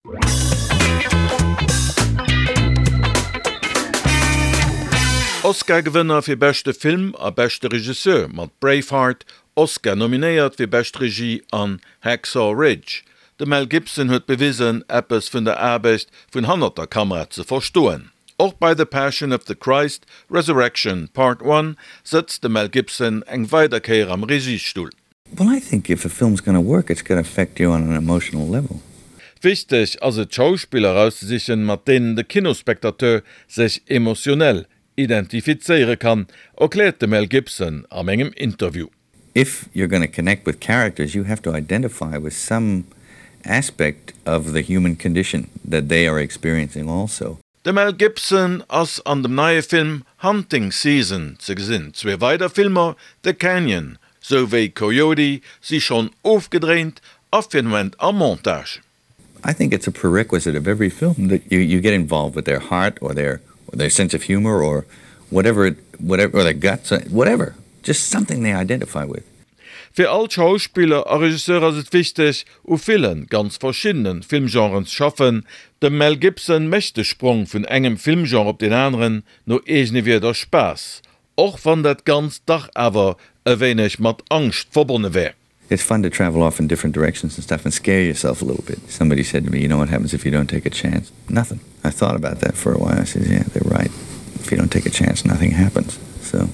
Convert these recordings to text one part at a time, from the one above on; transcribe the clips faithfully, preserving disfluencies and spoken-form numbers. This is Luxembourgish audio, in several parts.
Oscar-Gewinner fir beste Film a beste Regisseur mat Braveheart, Oscar nominéiert fir best Regie an Hacksaw Ridge. De Mel Gibson huet bewisen, Appes vun der Arbecht vun hannerter Kamera ze verstoen. Auch bei The Passion of the Christ, Resurrection Part one setzt de Mel Gibson eng Weiterkehr am Regiestuhl. Well, I think if a film's going to work, it's going to affect you on an emotional level. Wichtig as et Schauspieler aussichen, mat denen de Kinospektateur sich emotionell identifizeiere kann, erklärt de Mel Gibson am engem Interview. If you're going to connect with characters, you have to identify with some aspect of the human condition that they are experiencing also. De Mel Gibson ass an dem neue Film Hunting Season ze gesinn. Zwei weiter Filmer, The Canyon, sowie Coyote, sie schon aufgedreht, affinwend am Montage. I think it's a prerequisite of every film that you, you get involved with their heart or their or their sense of humor or whatever, it, whatever, or their guts, whatever. Just something they identify with. Für all Schauspieler a Regisseur ist es wichtig, u vielen ganz verschiedenen Filmgenres schaffen. De Mel Gibson möchte Sprung von engem Filmgenre op den anderen no egene wie der Spaß. Auch wann dat ganz Dach aber a wenig mat Angst verbunden wär. It's fun to travel off in different directions and stuff and scare yourself a little bit. Somebody said to me, you know what happens if you don't take a chance? Nothing. I thought about that for a while. I said, yeah, they're right. If you don't take a chance, nothing happens. So.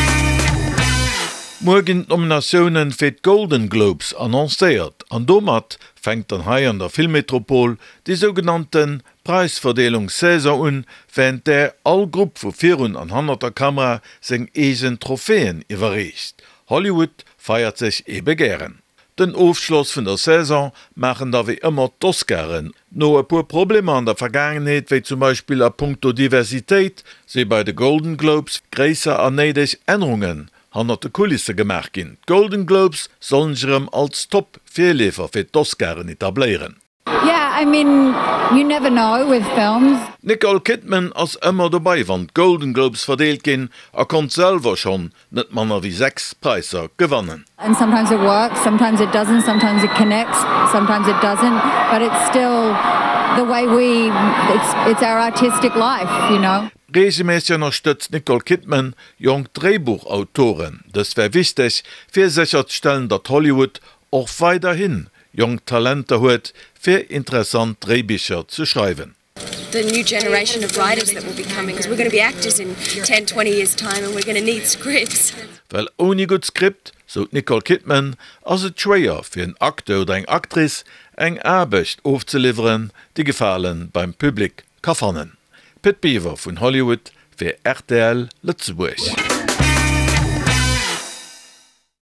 Morgen Nominationen fir Golden Globes annoncéiert. An domat fängt an Hai an der Filmmetropol die sogenannten Preisverdelungssaison un, während der all Grupp vu vierhundert an hunderter Kamera seg egen Trophäen iwwerreicht. Hollywood feiert sich e begehren. Den Aufschluss vun der Saison machen da wie immer d'Oscaren. No e pur Probleme an der Vergangenheit, wie zum Beispiel a puncto Diversität, se bei de Golden Globes gräser ernedig Änderungen hannerte Kulisse gemerk gin. Golden Globes sollen sich als Top-Vierlefer fir d'Oscaren etablieren. Yeah, I mean, you never know with films. Nicole Kidman ass ëmmer dabei, wann Golden Globes verdeelt gin, er kont selber schon net manner wie sechs Preiser gewannen. And sometimes it works, sometimes it doesn't, sometimes it connects, sometimes it doesn't, but it's still the way we, it's, it's our artistic life, you know. Regelmäßig unterstützt Nicole Kidman jung Drehbuchautoren. Das wäre wichtig, für sicherzustellen, dass Hollywood auch weiterhin jung Talente hat, für interessant Drehbücher zu schreiben. The new generation of writers that will be coming, because we're going to be actors in ten, twenty years time and we're going to need scripts. Weil ohne gut Skript, so Nicole Kidman, also es schwer für einen Akteur oder eine Aktrice, eine Arbeit aufzuliefern, die Gefallen beim Publikum kann finden. Pitt Beaver von Hollywood für R T L Lützeburg.